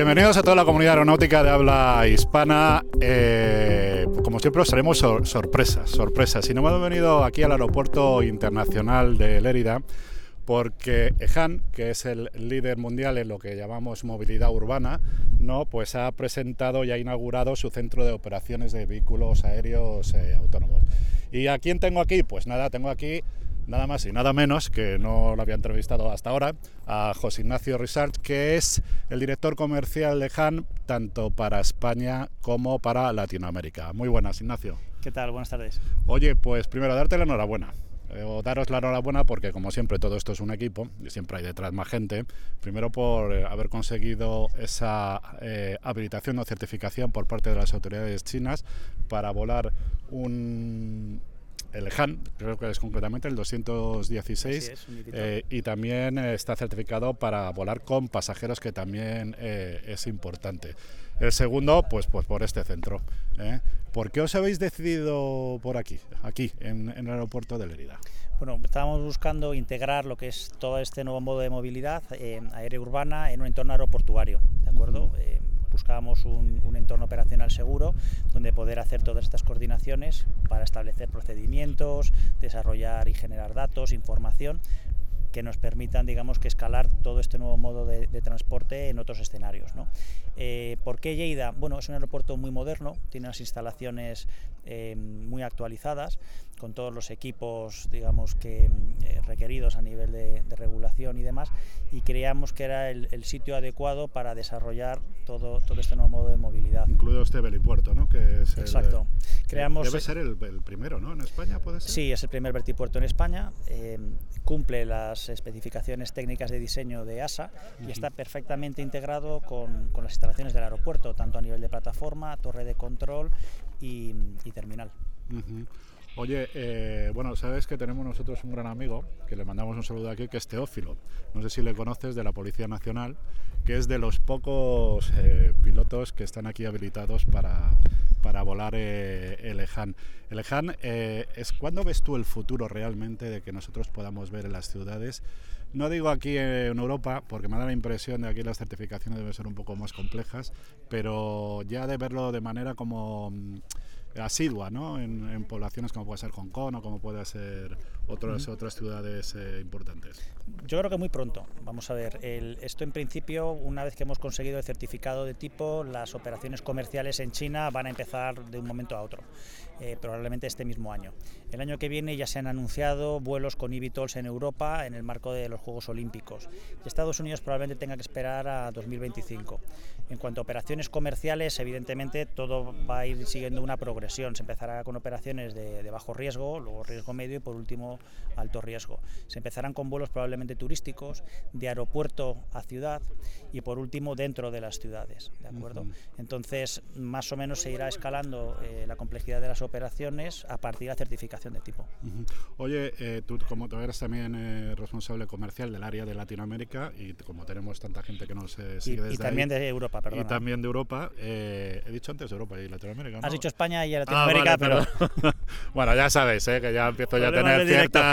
Bienvenidos a toda la comunidad aeronáutica de habla hispana. Como siempre os traemos sorpresas. Y nos hemos venido aquí al aeropuerto internacional de Lérida porque EJAN, que es el líder mundial en lo que llamamos movilidad urbana, ¿no? Pues ha presentado y ha inaugurado su centro de operaciones de vehículos aéreos autónomos. ¿Y a quién tengo aquí? Pues nada, tengo aquí nada más y nada menos, que no lo había entrevistado hasta ahora, a José Ignacio Rissart, que es el director comercial de EJAN, tanto para España como para Latinoamérica. Muy buenas, Ignacio. ¿Qué tal? Buenas tardes. Oye, pues primero darte la enhorabuena. O daros la enhorabuena porque, como siempre, todo esto es un equipo y siempre hay detrás más gente. Primero por haber conseguido esa habilitación o certificación por parte de las autoridades chinas para volar el EJAN, creo que es concretamente el 216, y también está certificado para volar con pasajeros, que también es importante. El segundo, pues por este centro. ¿Por qué os habéis decidido por aquí en el aeropuerto de Lérida? Bueno, estábamos buscando integrar lo que es todo este nuevo modo de movilidad aérea urbana en un entorno aeroportuario, ¿de acuerdo? Buscábamos un entorno operacional seguro donde poder hacer todas estas coordinaciones para establecer procedimientos, desarrollar y generar datos, información que nos permitan, digamos, que escalar todo este nuevo modo de transporte en otros escenarios, ¿no? ¿Por qué Lleida? Bueno, es un aeropuerto muy moderno, tiene unas instalaciones muy actualizadas, con todos los equipos, digamos, que requeridos a nivel de regulación y demás, y creíamos que era el sitio adecuado para desarrollar todo este nuevo modo de movilidad. Incluido este helipuerto, ¿no? Que es exacto. Debe ser el primero, ¿no? En España, ¿puede ser? Sí, es el primer vertipuerto en España, cumple las especificaciones técnicas de diseño de EASA y está perfectamente integrado con las instalaciones del aeropuerto, tanto a nivel de plataforma, torre de control y terminal. Oye, bueno, sabes que tenemos nosotros un gran amigo, que le mandamos un saludo aquí, que es Teófilo. No sé si le conoces, de la Policía Nacional, que es de los pocos pilotos que están aquí habilitados para volar el EJAN. El EJAN es, ¿cuándo ves tú el futuro realmente de que nosotros podamos ver en las ciudades? No digo aquí en Europa, porque me da la impresión de que aquí las certificaciones deben ser un poco más complejas, pero ya de verlo de manera como asidua, ¿no? En poblaciones como puede ser Hong Kong o como puede ser otras ciudades importantes. Yo creo que muy pronto. Vamos a ver, esto en principio, una vez que hemos conseguido el certificado de tipo, las operaciones comerciales en China van a empezar de un momento a otro, probablemente este mismo año. El año que viene ya se han anunciado vuelos con eVTOLs en Europa en el marco de los Juegos Olímpicos. Y Estados Unidos probablemente tenga que esperar a 2025. En cuanto a operaciones comerciales, evidentemente todo va a ir siguiendo una progresión. Se empezará con operaciones de bajo riesgo, luego riesgo medio y por último alto riesgo. Se empezarán con vuelos probablemente turísticos, de aeropuerto a ciudad y por último dentro de las ciudades, ¿de acuerdo? Entonces, más o menos se irá escalando la complejidad de las operaciones a partir de la certificación de tipo. Oye, tú eres también responsable comercial del área de Latinoamérica y como tenemos tanta gente que nos sigue desde y también ahí, de Europa, perdona. Y también de Europa, he dicho antes Europa y Latinoamérica, ¿no? Has dicho España y Latinoamérica, vale, pero bueno, ya sabes, que ya empiezo ya a tener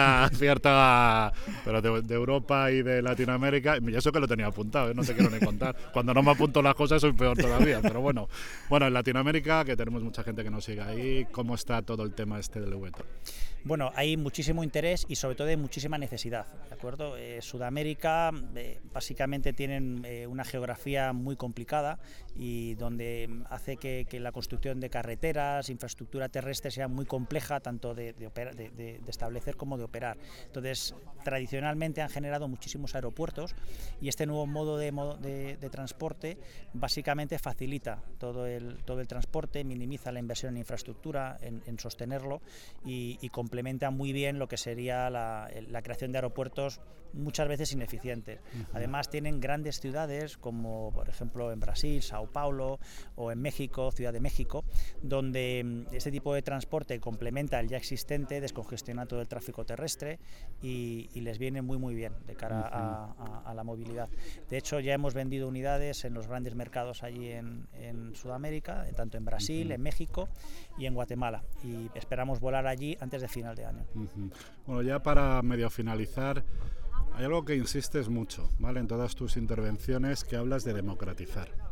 cierta pero de Europa y de Latinoamérica, y eso que lo tenía apuntado, no te quiero ni contar. Cuando no me apunto las cosas soy peor todavía, pero bueno, en Latinoamérica, que tenemos mucha gente que nos sigue ahí, ¿cómo está todo el tema este del eVTOL? Bueno, hay muchísimo interés y sobre todo hay muchísima necesidad, ¿de acuerdo? Sudamérica básicamente tienen una geografía muy complicada y donde hace que la construcción de carreteras, infraestructura terrestre sea muy compleja, tanto de establecer como de operar. Entonces, tradicionalmente han generado muchísimos aeropuertos y este nuevo modo de transporte básicamente facilita todo el transporte, minimiza la inversión en infraestructura, en sostenerlo y complementa muy bien lo que sería la creación de aeropuertos muchas veces ineficientes. Además tienen grandes ciudades como por ejemplo en Brasil, Sao Paulo, o en México, Ciudad de México, donde este tipo de transporte complementa el ya existente, descongestiona todo el tráfico terrestre y les viene muy bien de cara a la movilidad. De hecho ya hemos vendido unidades en los grandes mercados allí en Sudamérica, tanto en Brasil, en México y en Guatemala, y esperamos volar allí antes de final de año. Bueno, ya para medio finalizar, hay algo que insistes mucho, ¿vale? En todas tus intervenciones, que hablas de democratizar.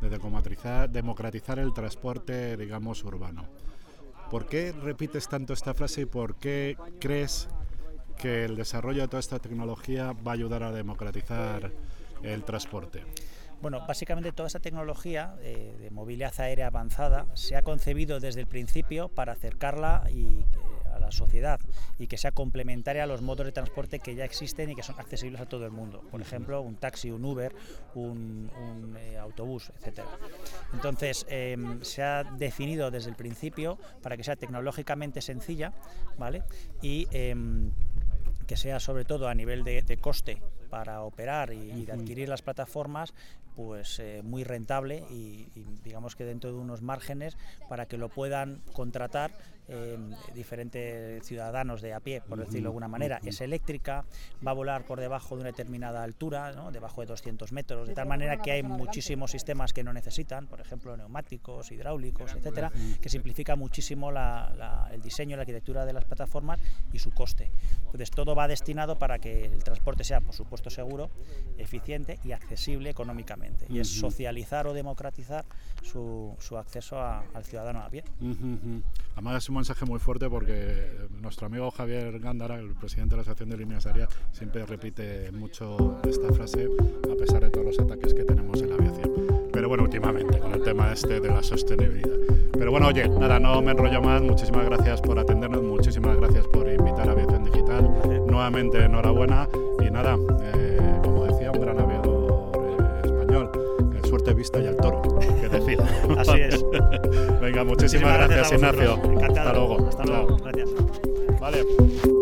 de democratizar el transporte, digamos, urbano. ¿Por qué repites tanto esta frase y por qué crees que el desarrollo de toda esta tecnología va a ayudar a democratizar el transporte? Bueno, básicamente toda esta tecnología de movilidad aérea avanzada se ha concebido desde el principio para acercarla a la sociedad y que sea complementaria a los modos de transporte que ya existen y que son accesibles a todo el mundo. Por ejemplo, un taxi, un Uber, un autobús, etcétera. Entonces, se ha definido desde el principio para que sea tecnológicamente sencilla, ¿vale? Y que sea sobre todo a nivel de coste para operar y de adquirir las plataformas, pues muy rentable y digamos que dentro de unos márgenes para que lo puedan contratar diferentes ciudadanos de a pie, por decirlo de alguna manera. Es eléctrica, va a volar por debajo de una determinada altura, ¿no? Debajo de 200 metros, de tal manera que hay muchísimos sistemas que no necesitan, por ejemplo neumáticos, hidráulicos, etcétera, que simplifica muchísimo el diseño, la arquitectura de las plataformas y su coste. Entonces todo va destinado para que el transporte sea, por supuesto, seguro, eficiente y accesible económicamente. Y es socializar o democratizar su acceso al ciudadano a pie. Además es un mensaje muy fuerte porque nuestro amigo Javier Gándara, el presidente de la Asociación de Líneas Aéreas, siempre repite mucho esta frase a pesar de todos los ataques que tenemos en la aviación. Pero bueno, últimamente con el tema de la sostenibilidad. Pero bueno, oye, nada, no me enrollo más. Muchísimas gracias por atendernos, muchísimas gracias por invitar a Aviación Digital. Nuevamente, enhorabuena y nada, como decía un gran aviador español, suerte, vista y al toro, que decida. Así es. Venga, muchísimas gracias, Ignacio. Encantado. Hasta luego. Hasta luego. Gracias. Vale.